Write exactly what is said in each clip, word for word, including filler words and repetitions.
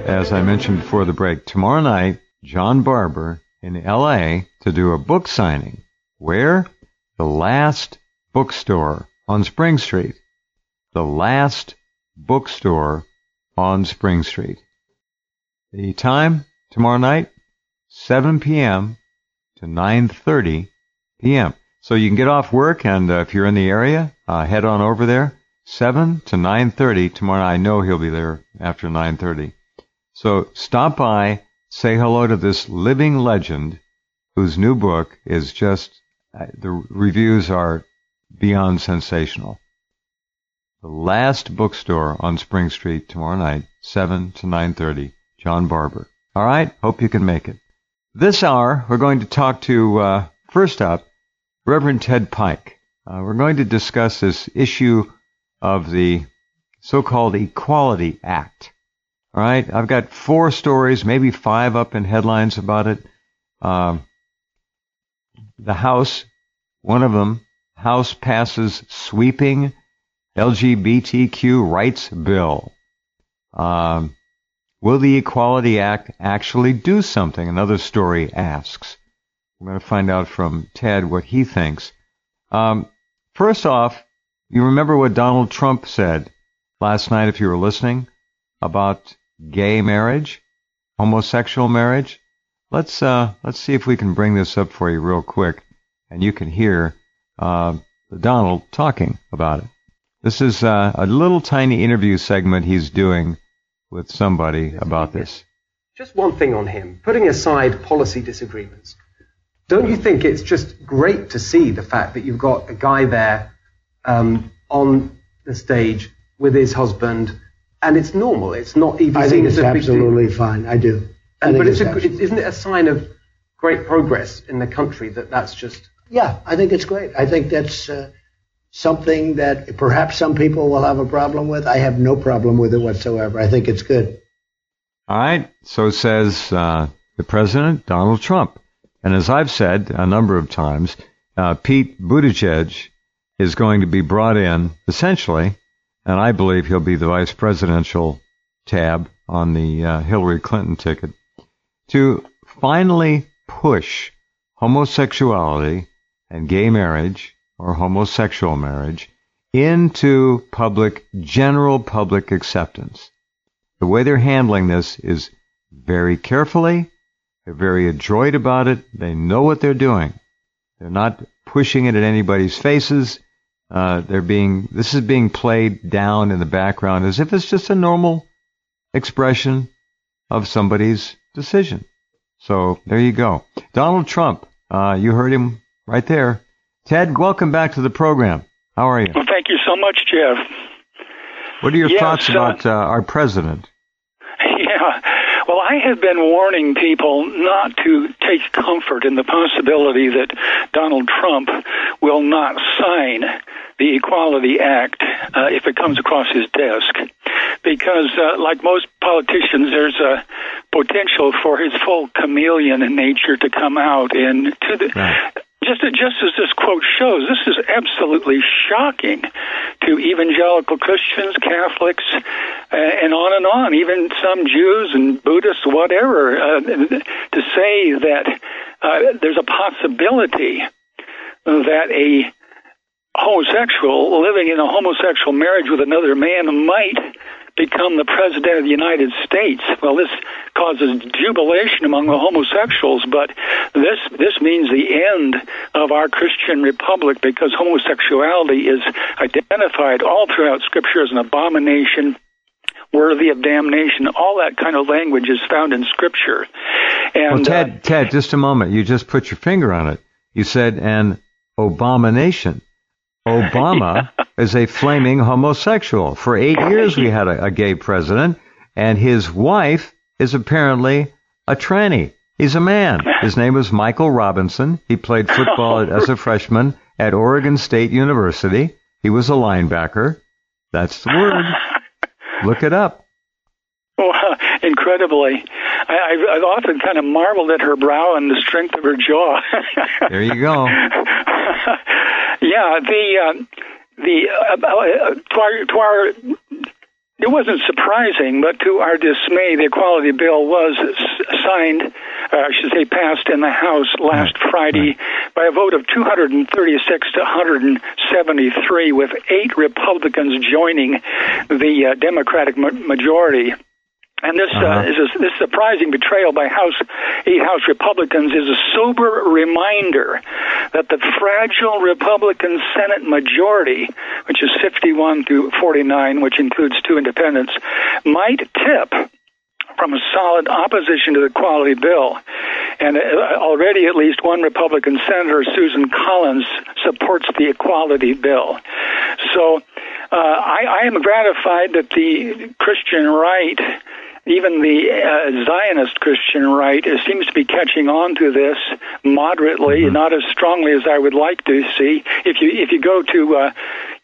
as I mentioned before the break, tomorrow night, John Barber in L A to do a book signing. Where? The Last Bookstore on Spring Street. The Last Bookstore on Spring Street. The time tomorrow night, seven p.m. to nine thirty p.m. So you can get off work, and uh, if you're in the area, uh, head on over there. seven to nine thirty tomorrow night. I know he'll be there after nine thirty. So stop by, say hello to this living legend whose new book is just, uh, the reviews are beyond sensational. The Last Bookstore on Spring Street tomorrow night, seven to nine thirty. John Barber. All right, hope you can make it. This hour, we're going to talk to, uh, first up, Reverend Ted Pike. Uh, we're going to discuss this issue of the so-called Equality Act. All right, I've got four stories, maybe five up in headlines about it. Um, the House, one of them, House passes sweeping L G B T Q rights bill. Um, will the Equality Act actually do something? Another story asks. We're going to find out from Ted what he thinks. Um, first off, you remember what Donald Trump said last night, if you were listening, about gay marriage, homosexual marriage? Let's uh, let's see if we can bring this up for you real quick, and you can hear uh, Donald talking about it. This is uh, a little tiny interview segment he's doing with somebody about this. Just one thing on him, putting aside policy disagreements. Don't you think it's just great to see the fact that you've got a guy there um, on the stage with his husband, and it's normal. It's not even I seen think as it's a big deal. absolutely fine. I do. I And, think but it's, it's a, absolutely- isn't it a sign of great progress in the country that that's just... Yeah, I think it's great. I think that's uh, something that perhaps some people will have a problem with. I have no problem with it whatsoever. I think it's good. All right, so says uh, the President, Donald Trump. And as I've said a number of times, uh, Pete Buttigieg is going to be brought in, essentially, and I believe he'll be the vice presidential tab on the uh, Hillary Clinton ticket, to finally push homosexuality and gay marriage, or homosexual marriage, into public, general public acceptance. The way they're handling this is very carefully. They're very adroit about it. They know what they're doing. They're not pushing it at anybody's faces. Uh, they're being, this is being played down in the background as if it's just a normal expression of somebody's decision. So there you go. Donald Trump, uh, you heard him right there. Ted, welcome back to the program. How are you? Well, thank you so much, Jeff. What are your yes, thoughts about uh, our president? Yeah. Well, I have been warning people not to take comfort in the possibility that Donald Trump will not sign the Equality Act uh, if it comes across his desk, because uh, like most politicians, there's a potential for his full chameleon nature to come out. And to the, right. just, just as this quote shows, this is absolutely shocking to evangelical Christians, Catholics, uh, and on and on, even some Jews and Buddhists, whatever, uh, to say that uh, there's a possibility that a homosexual living in a homosexual marriage with another man might become the president of the United States. Well, this causes jubilation among the homosexuals, but this this means the end of our Christian republic, because homosexuality is identified all throughout Scripture as an abomination, worthy of damnation. All that kind of language is found in Scripture. And well, Ted, uh, Ted, just a moment. You just put your finger on it. You said an abomination. Obama yeah. is a flaming homosexual. For eight years we had a, a gay president, and his wife is apparently a tranny. He's a man. His name was Michael Robinson. He played football as a freshman at Oregon State University. He was a linebacker. That's the word. Look it up. Well, incredibly. I, I've, I've often kind of marveled at her brow and the strength of her jaw. There you go. Yeah, the uh, the uh, uh, to our, to our it wasn't surprising, but to our dismay, the Equality Bill was signed, uh, I should say passed in the House last right. Friday right. by a vote of two hundred thirty-six to one hundred seventy-three, with eight Republicans joining the uh, Democratic ma- majority. And this, uh-huh. uh, is a, this surprising betrayal by House eight House Republicans is a sober reminder that the fragile Republican Senate majority, which is fifty-one to forty-nine, which includes two independents, might tip from a solid opposition to the Equality Bill. And uh, already at least one Republican senator, Susan Collins, supports the Equality Bill. So uh, I, I am gratified that the Christian right, even the uh, Zionist Christian right, uh, seems to be catching on to this moderately, mm-hmm. not as strongly as I would like to see. If you if you go to uh,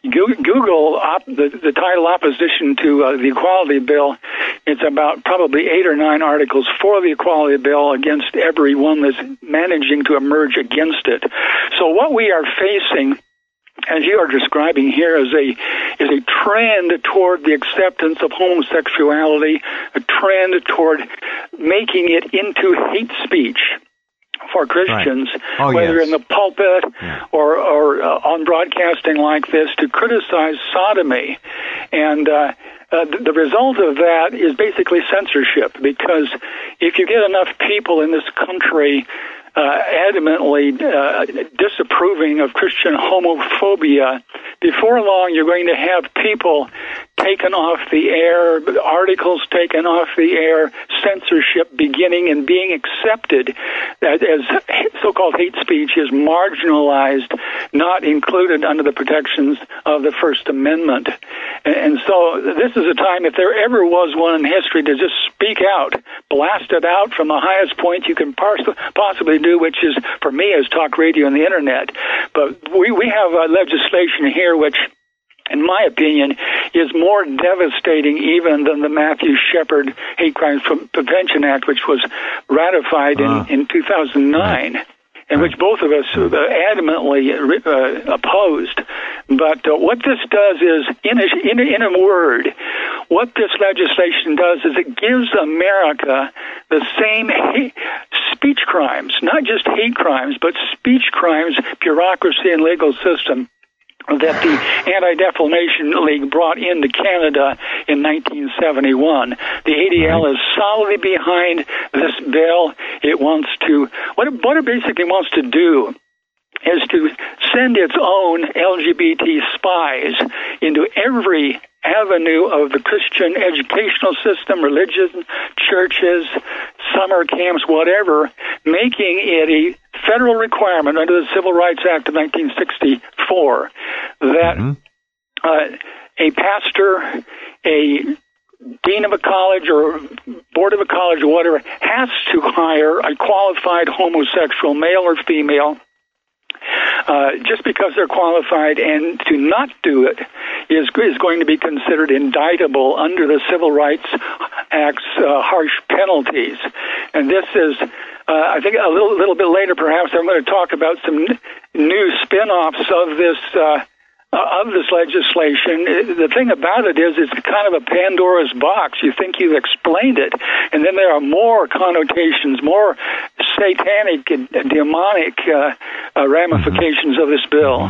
Google op- the, the title opposition to uh, the Equality Bill, it's about probably eight or nine articles for the Equality Bill against every one that's managing to emerge against it. So what we are facing, as you are describing here, is a is a trend toward the acceptance of homosexuality, a trend toward making it into hate speech for Christians, right. oh, whether yes. in the pulpit yeah. or, or uh, on broadcasting like this, to criticize sodomy. And uh, uh, the, the result of that is basically censorship, because if you get enough people in this country Uh, adamantly uh, disapproving of Christian homophobia, before long you're going to have people taken off the air, articles taken off the air, censorship beginning and being accepted as, as so-called hate speech is marginalized, not included under the protections of the First Amendment. And, and so this is a time, if there ever was one in history, to just speak out, blast it out from the highest point you can pars- possibly do, which is, for me, is talk radio and the internet. But we, we have uh, legislation here which, in my opinion, is more devastating even than the Matthew Shepard Hate Crimes Prevention Act, which was ratified uh, in, in two thousand nine. Right. And which both of us uh, adamantly uh, opposed. But uh, what this does is, in a, in, a, in a word, what this legislation does is it gives America the same hate, speech crimes, not just hate crimes, but speech crimes, bureaucracy, and legal system that the Anti-Defamation League brought into Canada in nineteen seventy-one. The A D L is solidly behind this bill. It wants to, what it, what it basically wants to do is to send its own L G B T spies into every avenue of the Christian educational system, religion, churches, summer camps, whatever, making it a federal requirement under the Civil Rights Act of nineteen sixty-four that mm-hmm. uh, a pastor, a dean of a college or board of a college or whatever has to hire a qualified homosexual, male or female, Uh, just because they're qualified, and to not do it is is going to be considered indictable under the Civil Rights Act's uh, harsh penalties. And this is, uh, I think, a little little bit later, perhaps I'm going to talk about some n- new spin-offs of this uh, uh, of this legislation. The thing about it is, it's kind of a Pandora's box. You think you've explained it, and then there are more connotations, more satanic and demonic uh, uh, ramifications mm-hmm. of this bill.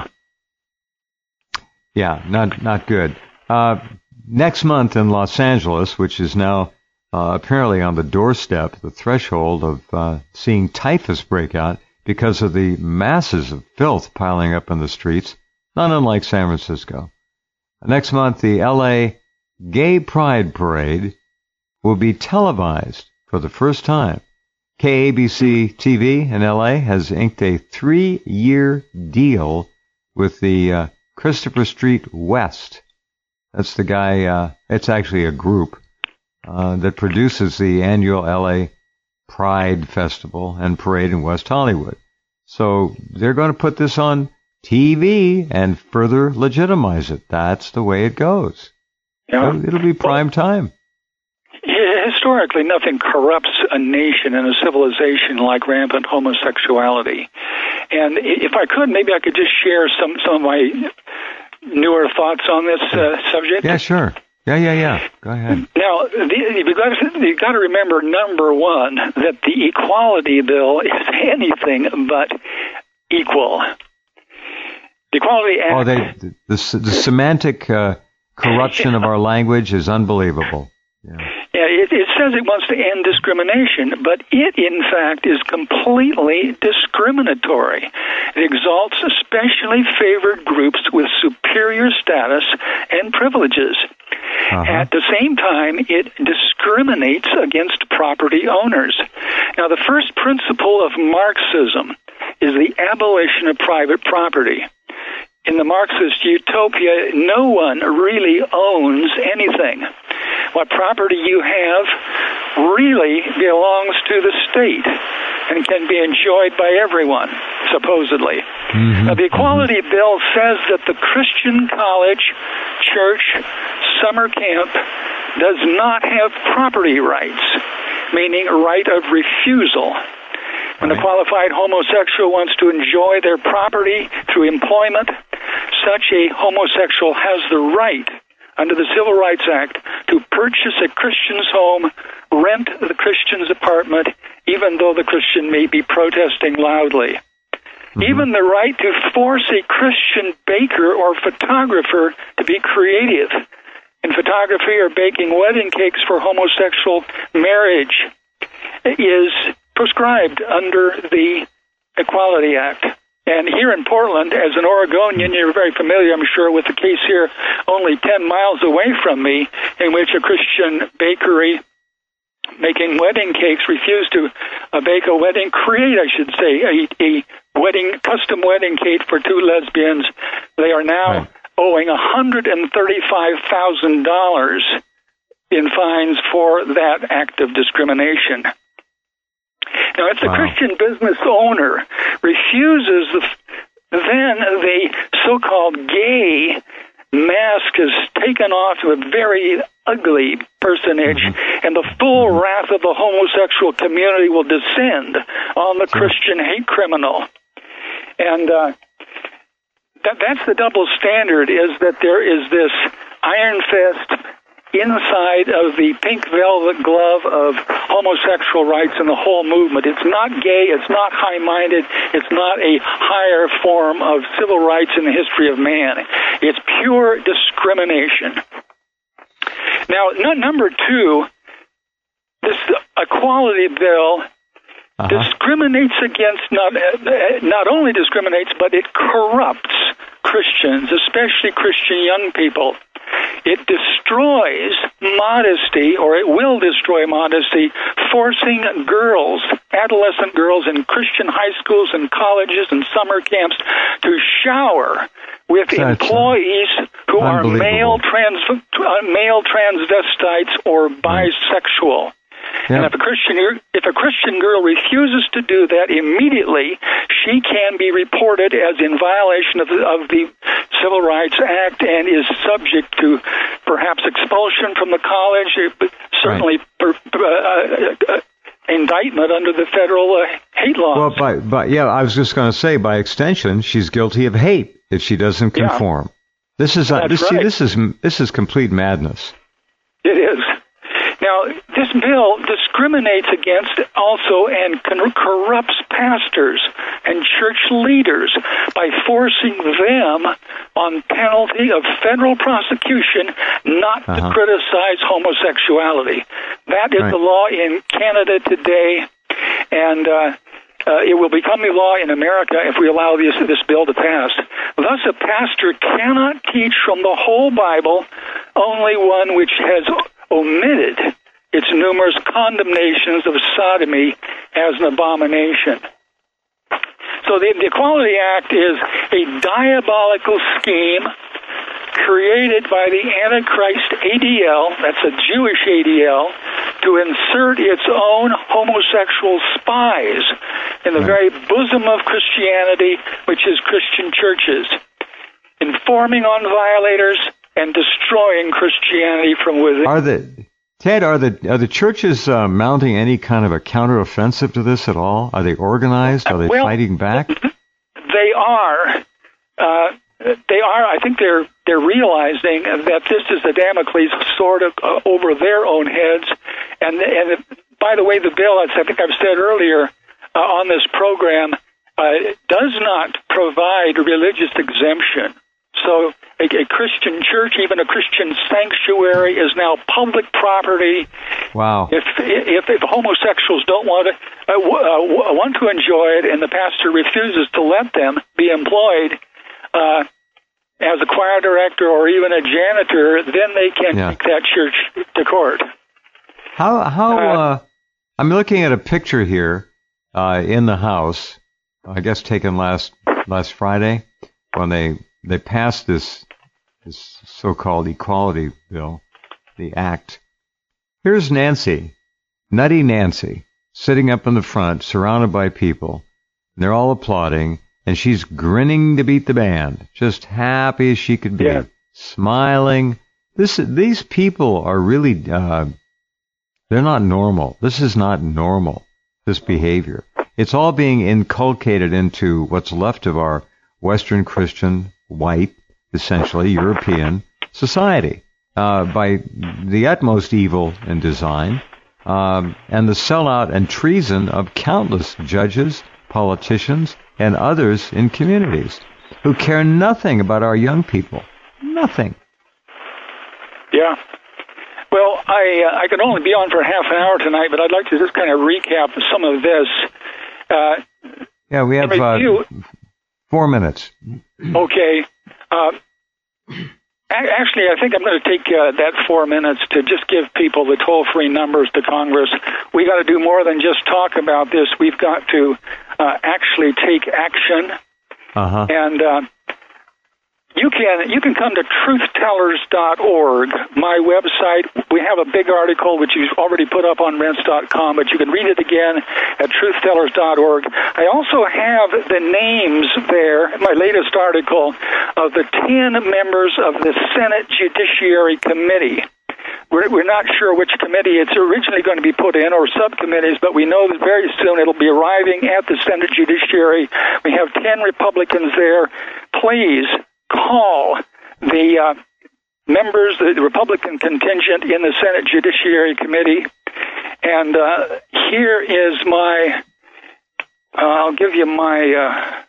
Yeah, not not good. Uh, next month in Los Angeles, which is now uh, apparently on the doorstep, the threshold of uh, seeing typhus break out because of the masses of filth piling up in the streets, not unlike San Francisco. Next month, the L A Gay Pride Parade will be televised for the first time. K A B C T V in L A has inked a three-year deal with the uh, Christopher Street West. That's the guy, uh, it's actually a group uh, that produces the annual L A Pride Festival and Parade in West Hollywood. So they're going to put this on T V and further legitimize it. That's the way it goes. Yeah. It'll, it'll be prime time. Historically, nothing corrupts a nation and a civilization like rampant homosexuality. And if I could, maybe I could just share some, some of my newer thoughts on this uh, subject. Yeah, sure. Yeah, yeah, yeah. Go ahead. Now, the, you've got to, you've got to remember, number one, that the Equality Bill is anything but equal. The Equality Act... Oh, they, the, the, the semantic uh, corruption of our language is unbelievable. Yeah. Yeah, it, it says it wants to end discrimination, but it, in fact, is completely discriminatory. It exalts especially favored groups with superior status and privileges. Uh-huh. At the same time, it discriminates against property owners. Now, the first principle of Marxism is the abolition of private property. In the Marxist utopia, no one really owns anything. What property you have really belongs to the state and can be enjoyed by everyone, supposedly. Mm-hmm. Now, the Equality mm-hmm. Bill says that the Christian college, church, summer camp does not have property rights, meaning right of refusal. When the qualified homosexual wants to enjoy their property through employment, such a homosexual has the right, under the Civil Rights Act, to purchase a Christian's home, rent the Christian's apartment, even though the Christian may be protesting loudly. Mm-hmm. Even the right to force a Christian baker or photographer to be creative in photography or baking wedding cakes for homosexual marriage is prescribed under the Equality Act. And here in Portland, as an Oregonian, you're very familiar, I'm sure, with the case here only ten miles away from me, in which a Christian bakery making wedding cakes refused to uh, bake a wedding, create, I should say, a, a wedding, custom wedding cake for two lesbians. They are now right. owing one hundred thirty-five thousand dollars in fines for that act of discrimination. Now, if the wow. Christian business owner refuses, the, then the so-called gay mask is taken off to a very ugly personage, mm-hmm. and the full mm-hmm. wrath of the homosexual community will descend on the sure. Christian hate criminal. And uh, that, that's the double standard, is that there is this iron fist inside of the pink velvet glove of homosexual rights and the whole movement. It's not gay, it's not high-minded, it's not a higher form of civil rights in the history of man. It's pure discrimination. Now, n- number two, this Equality Bill uh-huh. discriminates against, not, uh, not only discriminates, but it corrupts Christians, especially Christian young people. It destroys modesty, or it will destroy modesty, forcing girls, adolescent girls in Christian high schools and colleges and summer camps to shower with That's employees who are male trans uh, male transvestites or bisexual. Yep. And if a Christian if a Christian girl refuses to do that immediately, she can be reported as in violation of the, of the Civil Rights Act and is subject to perhaps expulsion from the college, but certainly right. per, uh, uh, indictment under the federal uh, hate laws. Well, by, by, yeah, I was just going to say, by extension, she's guilty of hate if she doesn't conform. Yeah. This is uh, this, right. see, this is this is complete madness. It is. Now, this bill discriminates against also and corrupts pastors and church leaders by forcing them on penalty of federal prosecution not uh-huh. to criticize homosexuality. That is right. the law in Canada today, and uh, uh, it will become the law in America if we allow this, this bill to pass. Thus, a pastor cannot teach from the whole Bible, only one which has omitted its numerous condemnations of sodomy as an abomination. So the, the Equality Act is a diabolical scheme created by the Antichrist A D L, that's a Jewish A D L, to insert its own homosexual spies in the very bosom of Christianity, which is Christian churches, informing on violators and destroying Christianity from within. Are the Ted, are the are the churches uh, mounting any kind of a counteroffensive to this at all? Are they organized? Are they well, fighting back? They are. Uh, they are, I think they're they're realizing that this is the Damocles sword of, uh, over their own heads. And and by the way, the bill, as I think I've said earlier uh, on this program, uh, does not provide religious exemption. So a, a Christian church, even a Christian sanctuary, is now public property. Wow. If if, if homosexuals don't want to uh, uh, want to enjoy it, and the pastor refuses to let them be employed uh, as a choir director or even a janitor, then they can yeah. take that church to court. How how uh, uh, I'm looking at a picture here uh, in the House, I guess taken last last Friday when they they passed this this so-called equality bill, the act. Here's Nancy, Nutty Nancy, sitting up in the front, surrounded by people. And they're all applauding, and she's grinning to beat the band, just happy as she could be, yeah. smiling. This these people are really uh, they're not normal. This is not normal. This behavior. It's all being inculcated into what's left of our Western Christian, white, essentially European society uh, by the utmost evil in design um, and the sellout and treason of countless judges, politicians, and others in communities who care nothing about our young people. Nothing. Yeah. Well, I uh, I could only be on for half an hour tonight, but I'd like to just kind of recap some of this. Uh, yeah, we have uh, four minutes. Okay. Uh, actually, I think I'm going to take uh, that four minutes to just give people the toll-free numbers to Congress. We got to do more than just talk about this. We've got to uh, actually take action. Uh-huh. And uh, you can you can come to truth tellers dot org, my website. We have a big article which you've already put up on rense dot com, but you can read it again at truth tellers dot org. I also have the names there, my latest article, of the ten members of the Senate Judiciary Committee. We're, we're not sure which committee it's originally going to be put in, or subcommittees, but we know that very soon it'll be arriving at the Senate Judiciary. We have ten Republicans there. Please call the uh, members, the, the Republican contingent in the Senate Judiciary Committee. And uh, here is my, uh, I'll give you my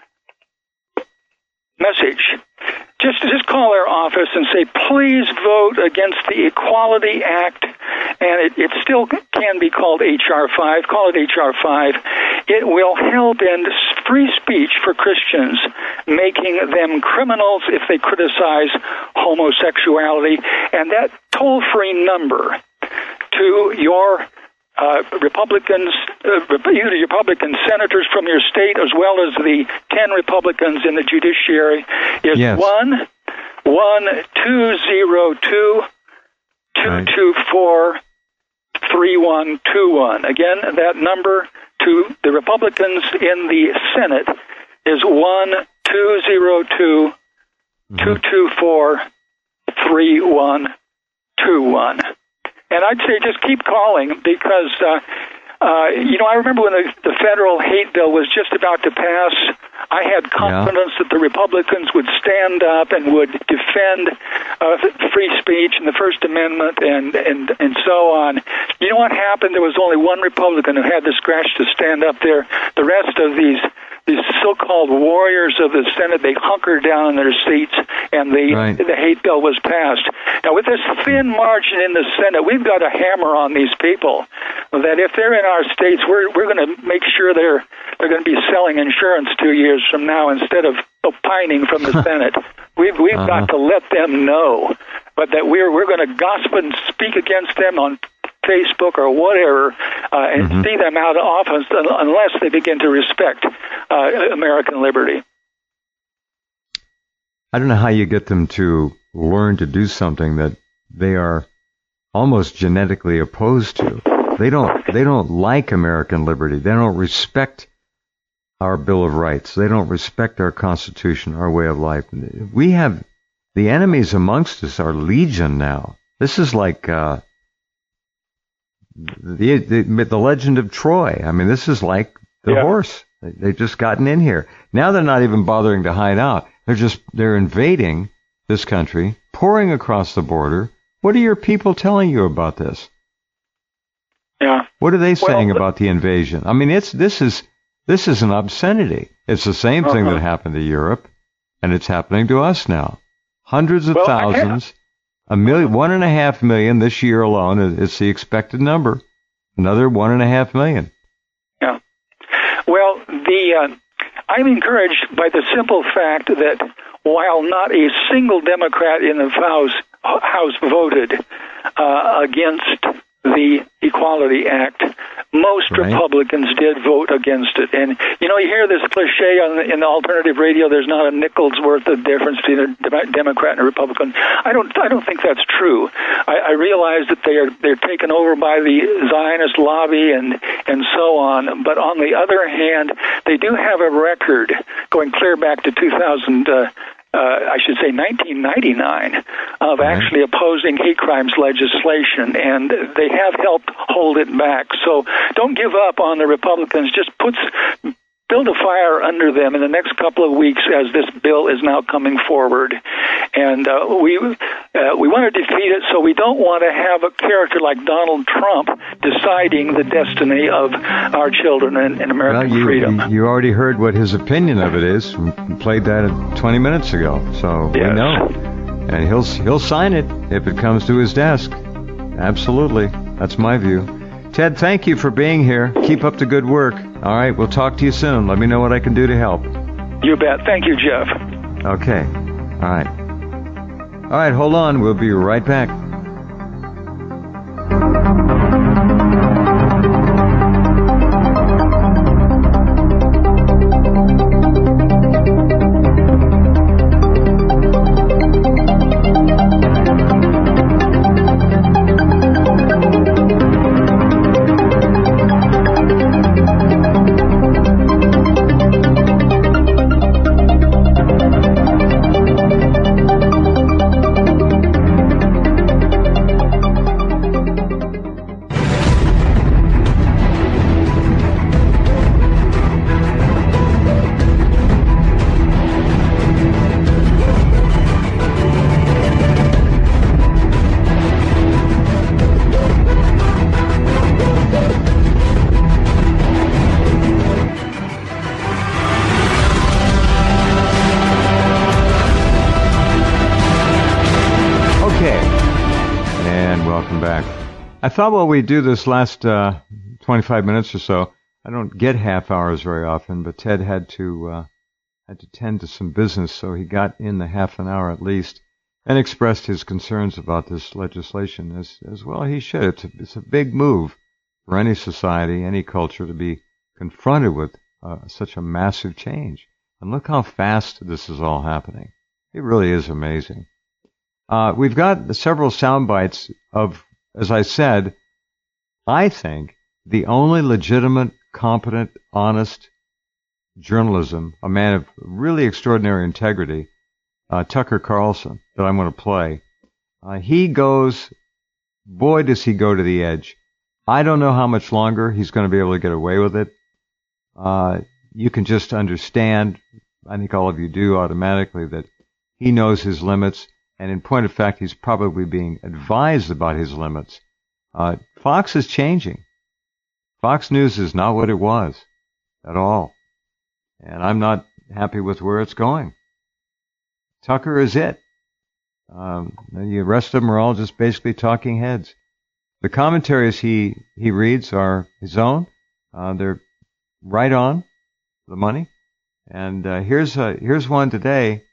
uh, message. Just, just call their office and say, please vote against the Equality Act, and it, it still can be called H R five. Call it H R five. It will help end free speech for Christians, making them criminals if they criticize homosexuality. And that toll-free number to your Uh, Republicans, uh, either Republican senators from your state as well as the ten Republicans in the judiciary, is yes. one one two zero two two two four three one two one. Again, that number to the Republicans in the Senate is one two zero two two two four three one two one. And I'd say just keep calling because, uh, uh, you know, I remember when the, the federal hate bill was just about to pass, I had confidence yeah. that the Republicans would stand up and would defend uh, free speech and the First Amendment and, and, and so on. You know what happened? There was only one Republican who had the scratch to stand up there. The rest of these these so-called warriors of the Senate, they hunkered down in their seats, and the right. the hate bill was passed. Now, with this thin margin in the Senate, we've got a hammer on these people that if they're in our states, we're we're going to make sure they're they're going to be selling insurance two years from now instead of opining from the Senate. We've we've uh-huh. got to let them know, but that we're we're going to gossip and speak against them on Facebook or whatever, uh, and mm-hmm. see them out of office unless they begin to respect uh, American liberty. I don't know how you get them to learn to do something that they are almost genetically opposed to. They don't. They don't like American liberty. They don't respect our Bill of Rights. They don't respect our Constitution, our way of life. We have the enemies amongst us are legion now. This is like. Uh, The, the the legend of Troy. I mean, this is like the yeah. horse. They've just gotten in here. Now they're not even bothering to hide out. They're just, they're invading this country, pouring across the border. What are your people telling you about this? Yeah. What are they saying well, about the invasion? I mean, it's, this is, this is an obscenity. It's the same thing uh-huh. that happened to Europe, and it's happening to us now. Hundreds of well, thousands, a million, one and a half million this year alone is the expected number. Another one and a half million. Yeah. Well, the uh, I'm encouraged by the simple fact that while not a single Democrat in the House, House voted uh, against the Equality Act, most right. Republicans did vote against it. And, you know, you hear this cliche on the, in the alternative radio, there's not a nickel's worth of difference between a Democrat and a Republican. I don't I don't think that's true. I, I realize that they are they're taken over by the Zionist lobby and, and so on. But on the other hand, they do have a record going clear back to two thousand uh, Uh, I should say nineteen ninety-nine, of right. actually opposing hate crimes legislation, and they have helped hold it back. So don't give up on the Republicans. Just put, build a fire under them in the next couple of weeks as this bill is now coming forward. And uh, we uh, we want to defeat it, so we don't want to have a character like Donald Trump deciding the destiny of our children and, and American well, you, freedom. You, you already heard what his opinion of it is. We played that twenty minutes ago, so yes. we know. And he'll he'll sign it if it comes to his desk. Absolutely. That's my view. Ted, thank you for being here. Keep up the good work. All right, we'll talk to you soon. Let me know what I can do to help. You bet. Thank you, Jeff. Okay. All right. All right, hold on. We'll be right back. I thought while we do this last uh, twenty-five minutes or so, I don't get half hours very often, but Ted had to uh, had to tend to some business, so he got in the half an hour at least and expressed his concerns about this legislation, as as well he should. It's a, it's a big move for any society, any culture to be confronted with uh, such a massive change. And look how fast this is all happening. It really is amazing. Uh, we've got several sound bites of, as I said, I think the only legitimate, competent, honest journalism, a man of really extraordinary integrity, uh, Tucker Carlson, that I'm going to play. Uh, he goes, boy, does he go to the edge. I don't know how much longer he's going to be able to get away with it. Uh, you can just understand, I think all of you do automatically, that he knows his limits. And in point of fact, he's probably being advised about his limits. Uh, Fox is changing. Fox News is not what it was at all. And I'm not happy with where it's going. Tucker is it. Um, the rest of them are all just basically talking heads. The commentaries he, he reads are his own. Uh, they're right on the money. And uh, here's a, here's one today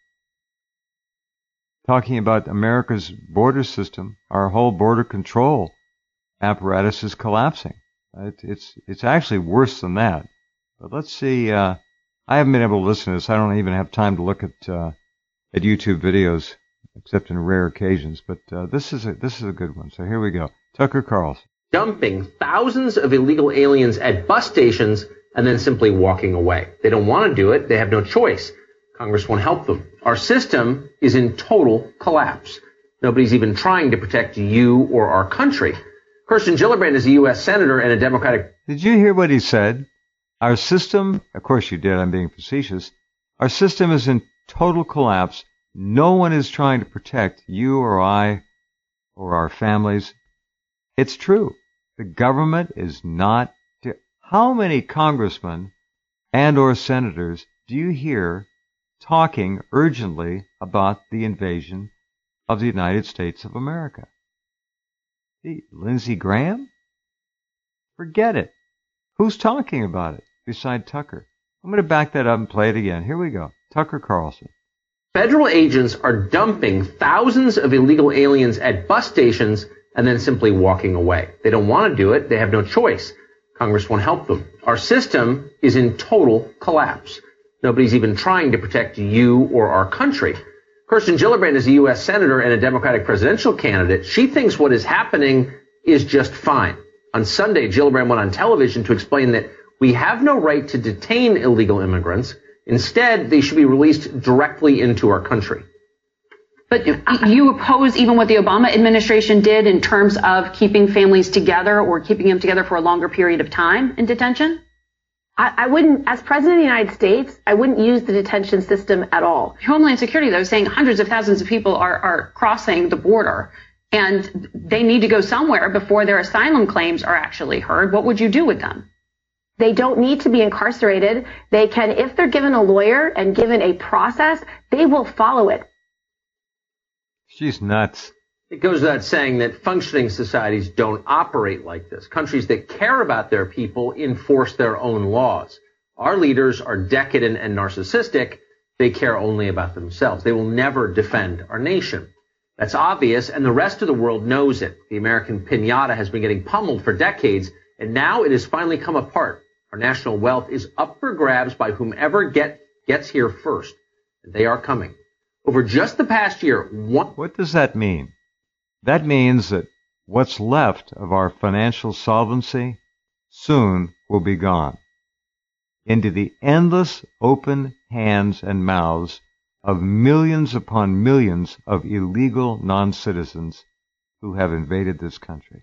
talking about America's border system. Our whole border control apparatus is collapsing. It, it's it's actually worse than that. But let's see. Uh, I haven't been able to listen to this. I don't even have time to look at uh, at YouTube videos, except in rare occasions. But uh, this is a, this is a good one. So here we go. Tucker Carlson. Dumping thousands of illegal aliens at bus stations and then simply walking away. They don't want to do it. They have no choice. Congress won't help them. Our system is in total collapse. Nobody's even trying to protect you or our country. Kirsten Gillibrand is a U S senator and a Democratic... Did you hear what he said? Our system, of course you did, I'm being facetious, our system is in total collapse. No one is trying to protect you or I or our families. It's true. The government is not. To, how many congressmen and or senators do you hear talking urgently about the invasion of the United States of America? Hey, Lindsey Graham? Forget it. Who's talking about it beside Tucker? I'm going to back that up and play it again. Here we go. Tucker Carlson. Federal agents are dumping thousands of illegal aliens at bus stations and then simply walking away. They don't want to do it. They have no choice. Congress won't help them. Our system is in total collapse. Nobody's even trying to protect you or our country. Kirsten Gillibrand is a U S senator and a Democratic presidential candidate. She thinks what is happening is just fine. On Sunday, Gillibrand went on television to explain that we have no right to detain illegal immigrants. Instead, they should be released directly into our country. But you oppose even what the Obama administration did in terms of keeping families together or keeping them together for a longer period of time in detention? I, I wouldn't, as president of the United States, I wouldn't use the detention system at all. Homeland Security, though, is saying hundreds of thousands of people are, are crossing the border, and they need to go somewhere before their asylum claims are actually heard. What would you do with them? They don't need to be incarcerated. They can, if they're given a lawyer and given a process, they will follow it. She's nuts. It goes without saying that functioning societies don't operate like this. Countries that care about their people enforce their own laws. Our leaders are decadent and narcissistic. They care only about themselves. They will never defend our nation. That's obvious, and the rest of the world knows it. The American piñata has been getting pummeled for decades, and now it has finally come apart. Our national wealth is up for grabs by whomever get, gets here first. And they are coming. Over just the past year, one... What does that mean? That means that what's left of our financial solvency soon will be gone into the endless open hands and mouths of millions upon millions of illegal non-citizens who have invaded this country.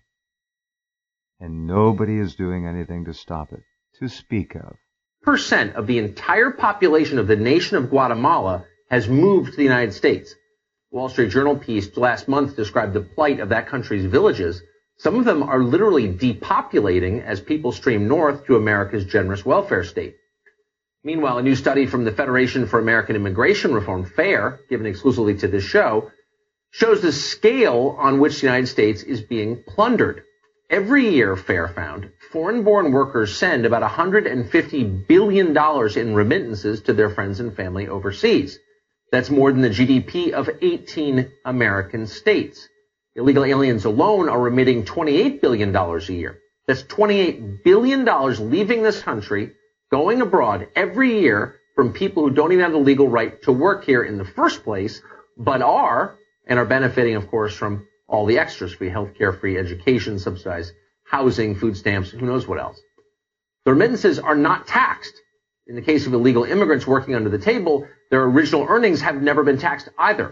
And nobody is doing anything to stop it, to speak of. Percent of the entire population of the nation of Guatemala has moved to the United States. Wall Street Journal piece last month described the plight of that country's villages. Some of them are literally depopulating as people stream north to America's generous welfare state. Meanwhile, a new study from the Federation for American Immigration Reform, FAIR, given exclusively to this show, shows the scale on which the United States is being plundered. Every year, FAIR found, foreign-born workers send about one hundred fifty billion dollars in remittances to their friends and family overseas. That's more than the G D P of eighteen American states. Illegal aliens alone are remitting twenty-eight billion dollars a year. That's twenty-eight billion dollars leaving this country, going abroad every year from people who don't even have the legal right to work here in the first place, but are, and are benefiting, of course, from all the extras, free healthcare, free education, subsidized housing, food stamps, who knows what else. The remittances are not taxed. In the case of illegal immigrants working under the table, their original earnings have never been taxed either.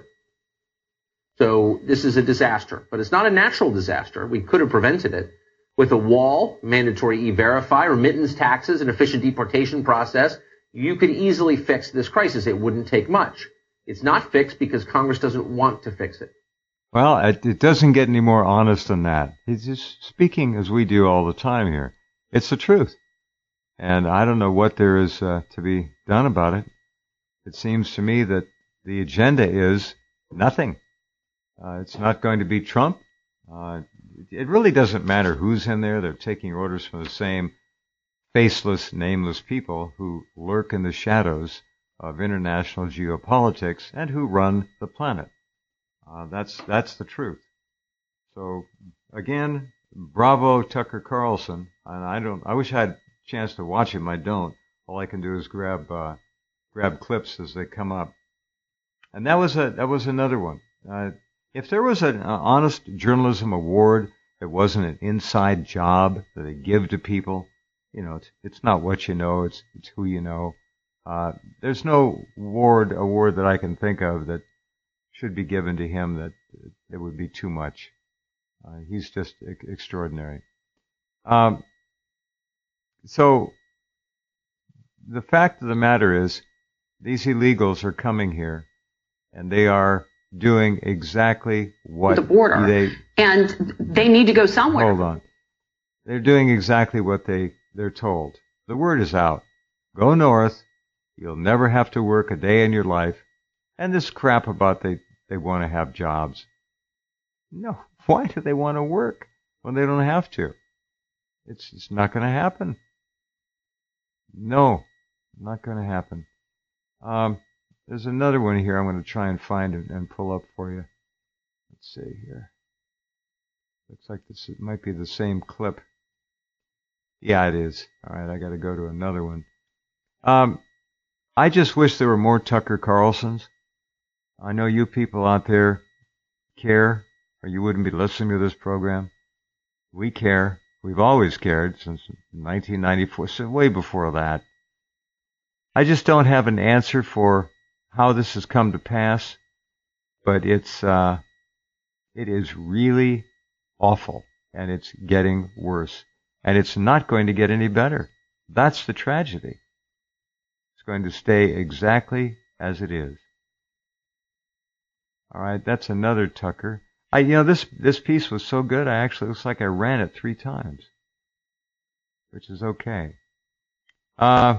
So this is a disaster, but it's not a natural disaster. We could have prevented it. With a wall, mandatory e-verify, remittance taxes, an efficient deportation process, you could easily fix this crisis. It wouldn't take much. It's not fixed because Congress doesn't want to fix it. Well, it, it doesn't get any more honest than that. He's just speaking as we do all the time here. It's the truth. And I don't know what there is uh, to be done about it. It seems to me that the agenda is nothing. Uh, it's not going to be Trump. Uh, it really doesn't matter who's in there. They're taking orders from the same faceless, nameless people who lurk in the shadows of international geopolitics and who run the planet. Uh, that's that's the truth. So again, bravo Tucker Carlson. And I don't. I wish I had a chance to watch him. I don't. All I can do is grab uh, grab clips as they come up. And that was a that was another one. Uh, if there was an uh, honest journalism award that wasn't an inside job that they give to people, you know, it's, it's not what you know, it's it's who you know. Uh, there's no award award that I can think of that should be given to him that it would be too much. Uh, he's just e- extraordinary. Um, so the fact of the matter is, these illegals are coming here, and they are doing exactly what the border, they and they need to go somewhere. Hold on, they're doing exactly what they they're told. The word is out. Go north. You'll never have to work a day in your life. And this crap about they they want to have jobs. No, why do they want to work when they don't have to? It's it's not going to happen. No, not going to happen. Um, there's another one here I'm going to try and find and, and pull up for you. Let's see here. Looks like this might be the same clip. Yeah, it is. All right, I got to go to another one. Um, I just wish there were more Tucker Carlsons. I know you people out there care, or you wouldn't be listening to this program. We care. We've always cared since nineteen ninety-four, so way before that. I just don't have an answer for how this has come to pass, but it's uh, it is really awful, and it's getting worse, and it's not going to get any better. That's the tragedy. It's going to stay exactly as it is. All right, that's another Tucker. I, you know, this this piece was so good, I actually looks like I ran it three times, which is okay. Uh,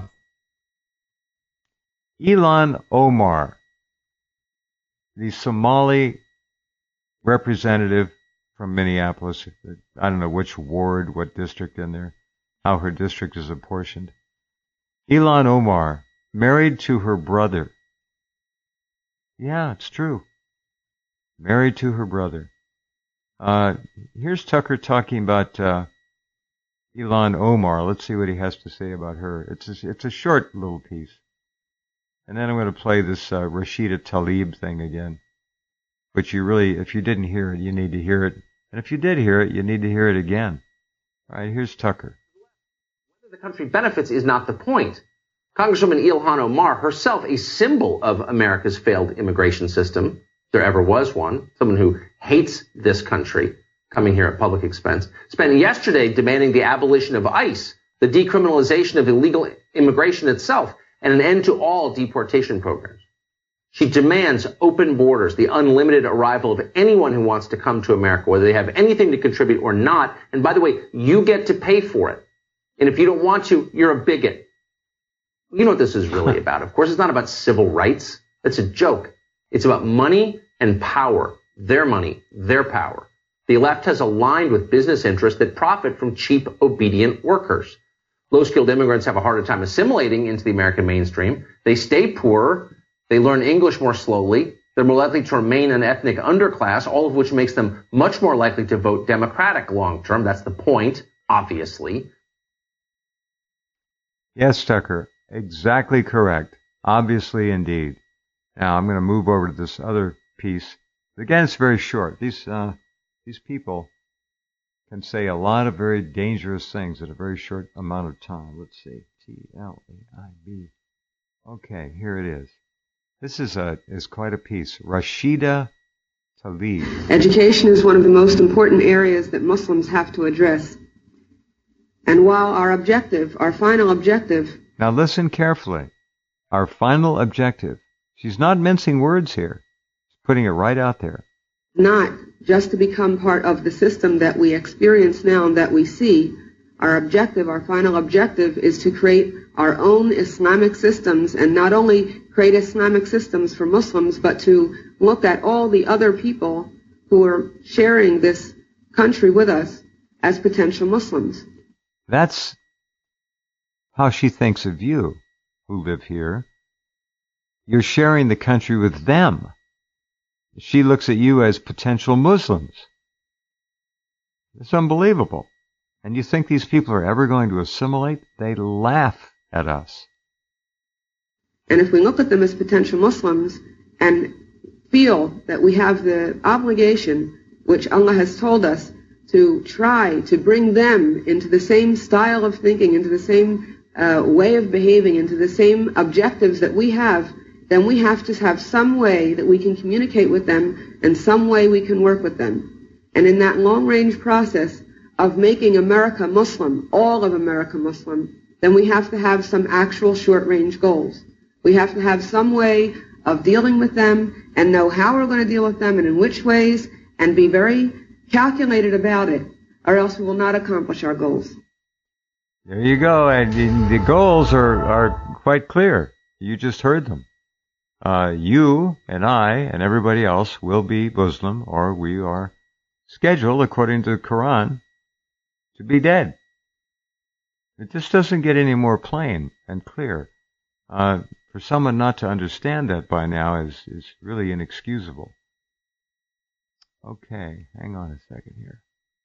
Ilhan Omar, the Somali representative from Minneapolis. I don't know which ward, what district in there, how her district is apportioned. Ilhan Omar, married to her brother. Yeah, it's true. Married to her brother. Uh, here's Tucker talking about uh, Ilhan Omar. Let's see what he has to say about her. It's a, it's a short little piece. And then I'm going to play this uh, Rashida Tlaib thing again, which you really, if you didn't hear it, you need to hear it. And if you did hear it, you need to hear it again. All right, here's Tucker. Whether the country benefits is not the point. Congresswoman Ilhan Omar, herself a symbol of America's failed immigration system, if there ever was one, someone who hates this country, coming here at public expense, spent yesterday demanding the abolition of ICE, the decriminalization of illegal immigration itself, and an end to all deportation programs. She demands open borders, the unlimited arrival of anyone who wants to come to America, whether they have anything to contribute or not. And by the way, you get to pay for it. And if you don't want to, you're a bigot. You know what this is really about. Of course, it's not about civil rights. That's a joke. It's about money and power. Their money, their power. The left has aligned with business interests that profit from cheap, obedient workers. Low-skilled immigrants have a harder time assimilating into the American mainstream. They stay poorer. They learn English more slowly. They're more likely to remain an ethnic underclass, all of which makes them much more likely to vote Democratic long-term. That's the point, obviously. Yes, Tucker, exactly correct. Obviously, indeed. Now, I'm going to move over to this other piece. Again, it's very short. These uh, these people can say a lot of very dangerous things in a very short amount of time. Let's see. T L A I B. Okay, here it is. This is a is quite a piece. Rashida Tlaib. Education is one of the most important areas that Muslims have to address. And while our objective, our final objective... Now listen carefully. Our final objective. She's not mincing words here. She's putting it right out there. Not just to become part of the system that we experience now and that we see. Our objective, our final objective, is to create our own Islamic systems, and not only create Islamic systems for Muslims, but to look at all the other people who are sharing this country with us as potential Muslims. That's how she thinks of you, who live here. You're sharing the country with them. She looks at you as potential Muslims. It's unbelievable. And you think these people are ever going to assimilate? They laugh at us. And if we look at them as potential Muslims and feel that we have the obligation, which Allah has told us, to try to bring them into the same style of thinking, into the same uh, way of behaving, into the same objectives that we have, then we have to have some way that we can communicate with them and some way we can work with them. And in that long-range process of making America Muslim, all of America Muslim, then we have to have some actual short-range goals. We have to have some way of dealing with them and know how we're going to deal with them and in which ways, and be very calculated about it, or else we will not accomplish our goals. There you go. And the goals are, are quite clear. You just heard them. Uh, you and I and everybody else will be Muslim, or we are scheduled, according to the Quran, to be dead. It just doesn't get any more plain and clear. Uh, for someone not to understand that by now is, is really inexcusable. Okay, hang on a second here.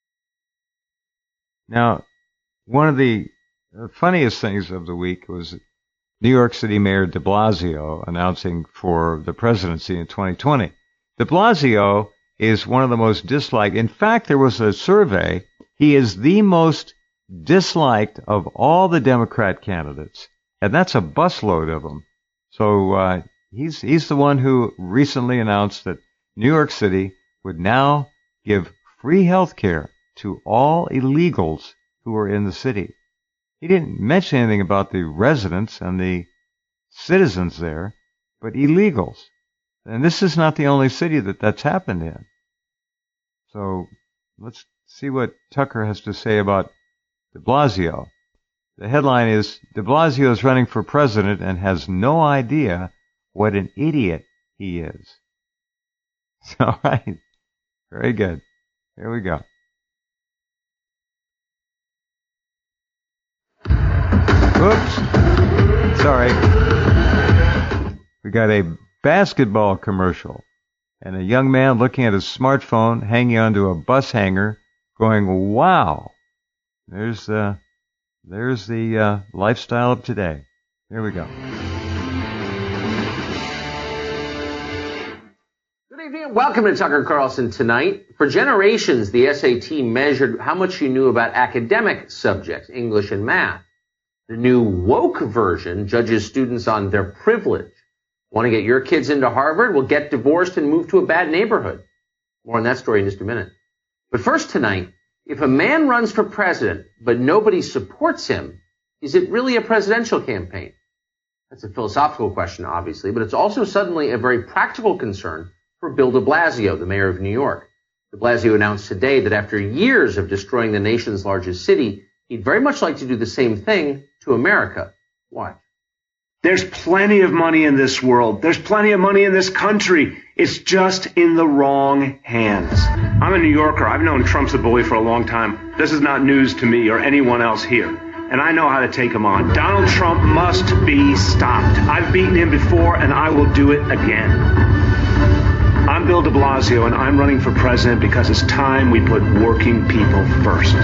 Now, one of the funniest things of the week was New York City Mayor de Blasio announcing for the presidency in twenty twenty. De Blasio is one of the most disliked. In fact, there was a survey. He is the most disliked of all the Democrat candidates, and that's a busload of them. So uh, he's he's the one who recently announced that New York City would now give free health care to all illegals who are in the city. He didn't mention anything about the residents and the citizens there, but illegals. And this is not the only city that that's happened in. So let's see what Tucker has to say about de Blasio. The headline is, de Blasio is running for president and has no idea what an idiot he is. All right. Very good. Here we go. Oops. Sorry. We got a basketball commercial and a young man looking at his smartphone hanging onto a bus hanger going, wow. There's, uh, there's the uh, lifestyle of today. Here we go. Good evening. Welcome to Tucker Carlson Tonight. For generations, the S A T measured how much you knew about academic subjects, English and math. The new woke version judges students on their privilege. Want to get your kids into Harvard? Well, get divorced and move to a bad neighborhood. More on that story in just a minute. But first tonight, if a man runs for president, but nobody supports him, is it really a presidential campaign? That's a philosophical question, obviously, but it's also suddenly a very practical concern for Bill de Blasio, the mayor of New York. De Blasio announced today that after years of destroying the nation's largest city, he'd very much like to do the same thing to America. Why? There's plenty of money in this world. There's plenty of money in this country. It's just in the wrong hands. I'm a New Yorker. I've known Trump's a bully for a long time. This is not news to me or anyone else here. And I know how to take him on. Donald Trump must be stopped. I've beaten him before, and I will do it again. I'm Bill de Blasio, and I'm running for president because it's time we put working people first.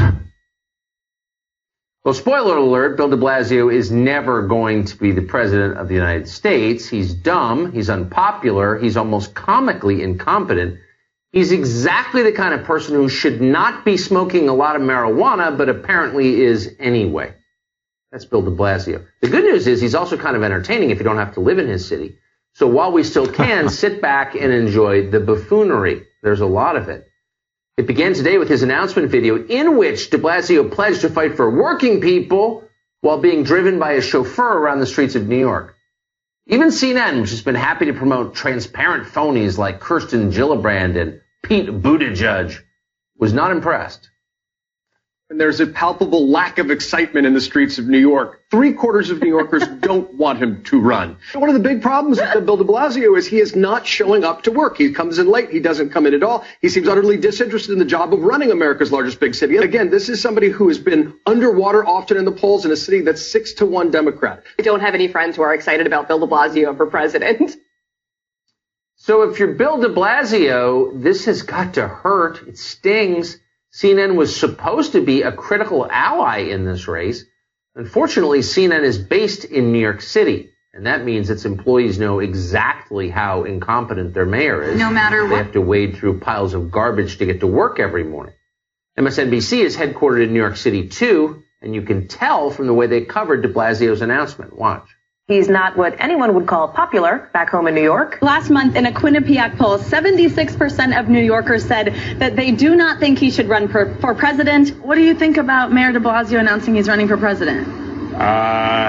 Well, spoiler alert, Bill de Blasio is never going to be the president of the United States. He's dumb, he's unpopular, he's almost comically incompetent. He's exactly the kind of person who should not be smoking a lot of marijuana, but apparently is anyway. That's Bill de Blasio. The good news is he's also kind of entertaining if you don't have to live in his city. So while we still can, sit back and enjoy the buffoonery. There's a lot of it. It began today with his announcement video in which de Blasio pledged to fight for working people while being driven by a chauffeur around the streets of New York. Even C N N, which has been happy to promote transparent phonies like Kirsten Gillibrand and Pete Buttigieg, was not impressed. And there's a palpable lack of excitement in the streets of New York. Three quarters of New Yorkers don't want him to run. One of the big problems with Bill de Blasio is he is not showing up to work. He comes in late. He doesn't come in at all. He seems utterly disinterested in the job of running America's largest big city. And again, this is somebody who has been underwater often in the polls in a city that's six to one Democrat. I don't have any friends who are excited about Bill de Blasio for president. So if you're Bill de Blasio, this has got to hurt. It stings. C N N was supposed to be a critical ally in this race. Unfortunately, C N N is based in New York City, and that means its employees know exactly how incompetent their mayor is. No matter what. They have to wade through piles of garbage to get to work every morning. M S N B C is headquartered in New York City, too, and you can tell from the way they covered de Blasio's announcement. Watch. He's not what anyone would call popular back home in New York. Last month, in a Quinnipiac poll, seventy-six percent of New Yorkers said that they do not think he should run for, for president. What do you think about Mayor de Blasio announcing he's running for president? Uh,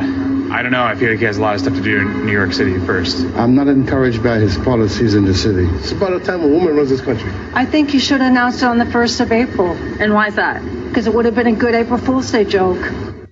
I don't know. I feel like he has a lot of stuff to do in New York City first. I'm not encouraged by his policies in the city. It's about time a woman runs this country. I think you should announce it on the first of April. And why is that? Because it would have been a good April Fool's Day joke.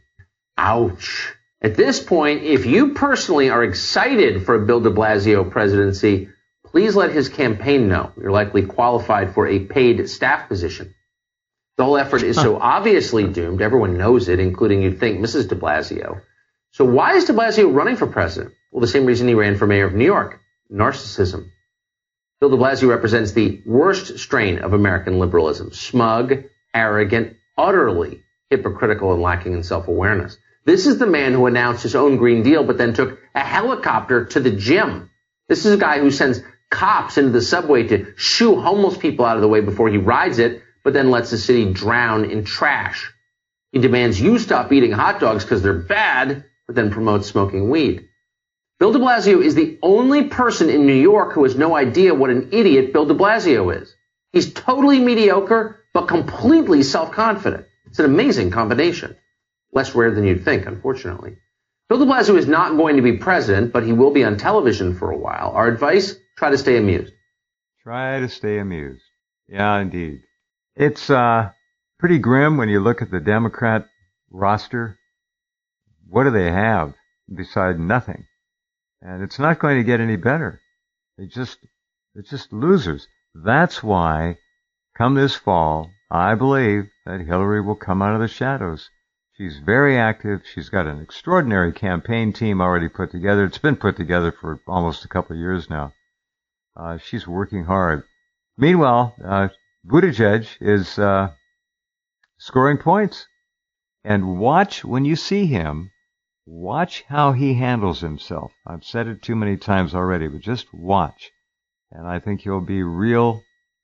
Ouch. At this point, if you personally are excited for a Bill de Blasio presidency, please let his campaign know you're likely qualified for a paid staff position. The whole effort is so obviously doomed, everyone knows it, including you'd think Missus de Blasio. So why is de Blasio running for president? Well, the same reason he ran for mayor of New York, narcissism. Bill de Blasio represents the worst strain of American liberalism, smug, arrogant, utterly hypocritical, and lacking in self-awareness. This is the man who announced his own Green Deal, but then took a helicopter to the gym. This is a guy who sends cops into the subway to shoo homeless people out of the way before he rides it, but then lets the city drown in trash. He demands you stop eating hot dogs because they're bad, but then promotes smoking weed. Bill de Blasio is the only person in New York who has no idea what an idiot Bill de Blasio is. He's totally mediocre, but completely self-confident. It's an amazing combination. Less rare than you'd think, unfortunately. Bill de Blasio is not going to be president, but he will be on television for a while. Our advice, try to stay amused. Try to stay amused. Yeah, indeed. It's uh, pretty grim when you look at the Democrat roster. What do they have besides nothing? And it's not going to get any better. They just, they're just losers. That's why, come this fall, I believe that Hillary will come out of the shadows. She's very active. She's got an extraordinary campaign team already put together. It's been put together for almost a couple of years now. Uh, she's working hard. Meanwhile, uh, Buttigieg is uh, scoring points. And watch, when you see him, watch how he handles himself. I've said it too many times already, but just watch. And I think you'll be real,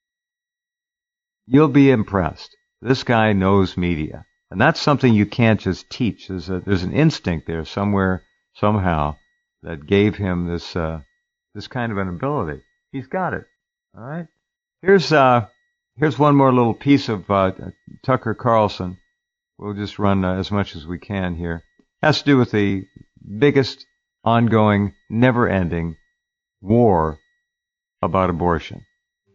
you'll be impressed. This guy knows media. And that's something you can't just teach. There's, a, there's an instinct there somewhere, somehow, that gave him this uh, this kind of an ability. He's got it. All right. Here's uh, here's one more little piece of uh, Tucker Carlson. We'll just run uh, as much as we can here. Has to do with the biggest, ongoing, never-ending war about abortion.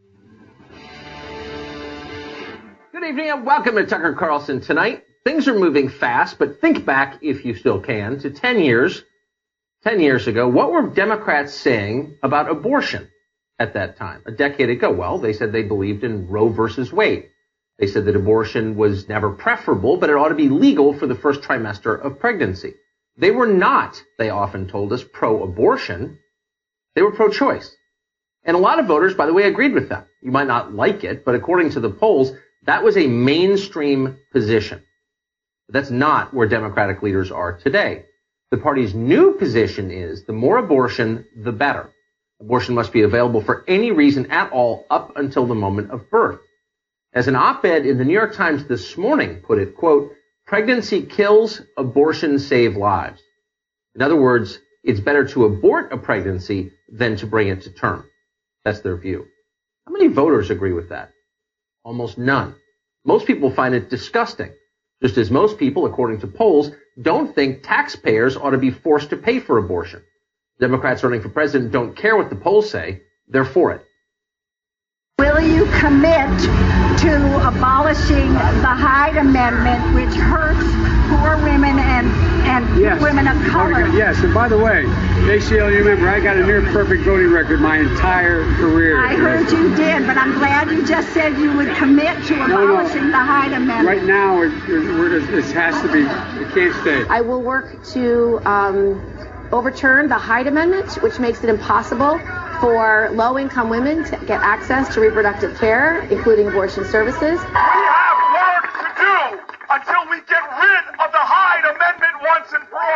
Good evening and welcome to Tucker Carlson Tonight. Things are moving fast, but think back, if you still can, to ten years. ten years ago, what were Democrats saying about abortion at that time? A decade ago, well, they said they believed in Roe versus Wade. They said that abortion was never preferable, but it ought to be legal for the first trimester of pregnancy. They were not, they often told us, pro-abortion. They were pro-choice. And a lot of voters, by the way, agreed with them. You might not like it, but according to the polls, that was a mainstream position. But that's not where Democratic leaders are today. The party's new position is the more abortion, the better. Abortion must be available for any reason at all up until the moment of birth. As an op-ed in the New York Times this morning put it, quote, pregnancy kills, abortion save lives. In other words, it's better to abort a pregnancy than to bring it to term. That's their view. How many voters agree with that? Almost none. Most people find it disgusting, just as most people, according to polls, don't think taxpayers ought to be forced to pay for abortion. Democrats running for president don't care what the polls say. They're for it. Will you commit to abolishing the Hyde Amendment, which hurts poor women and, and yes. women of color? Yes, and by the way, J C L, you remember, I got a near-perfect voting record my entire career. I heard you did, but I'm glad you just said you would commit to abolishing no, no. the Hyde Amendment. Right now, it, it, it has to be, it can't stay. I will work to um, overturn the Hyde Amendment, which makes it impossible for low-income women to get access to reproductive care, including abortion services. We have work to do until we get rid of the Hyde Amendment once and for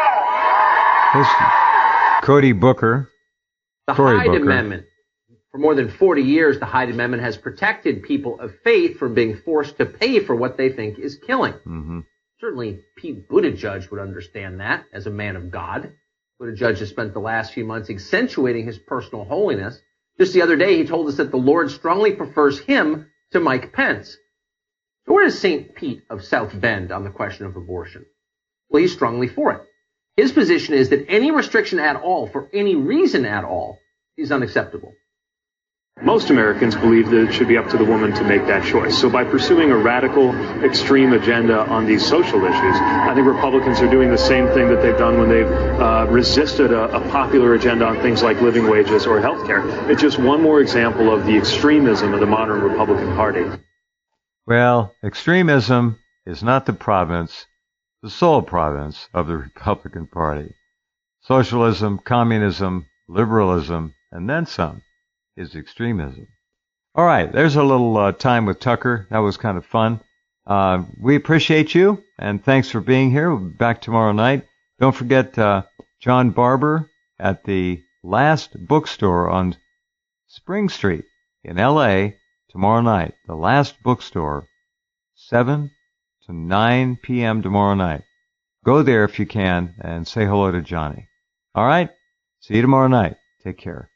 all. This Cody Booker. The Cory Hyde Booker. Amendment. For more than forty years, the Hyde Amendment has protected people of faith from being forced to pay for what they think is killing. Mm-hmm. Certainly, Pete Buttigieg would understand that as a man of God. Buttigieg has spent the last few months accentuating his personal holiness. Just the other day, he told us that the Lord strongly prefers him to Mike Pence. So where is Saint Pete of South Bend on the question of abortion? Well, he's strongly for it. His position is that any restriction at all, for any reason at all, is unacceptable. Most Americans believe that it should be up to the woman to make that choice. So by pursuing a radical, extreme agenda on these social issues, I think Republicans are doing the same thing that they've done when they've uh, resisted a, a popular agenda on things like living wages or health care. It's just one more example of the extremism of the modern Republican Party. Well, extremism is not the province, the sole province of the Republican Party. Socialism, communism, liberalism, and then some is extremism. All right, there's a little uh, time with Tucker. That was kind of fun. Uh, we appreciate you, and thanks for being here. We'll be back tomorrow night. Don't forget uh, John Barber at the Last Bookstore on Spring Street in L A tomorrow night. The Last Bookstore, seven to nine p.m. tomorrow night. Go there if you can and say hello to Johnny. All right? See you tomorrow night. Take care.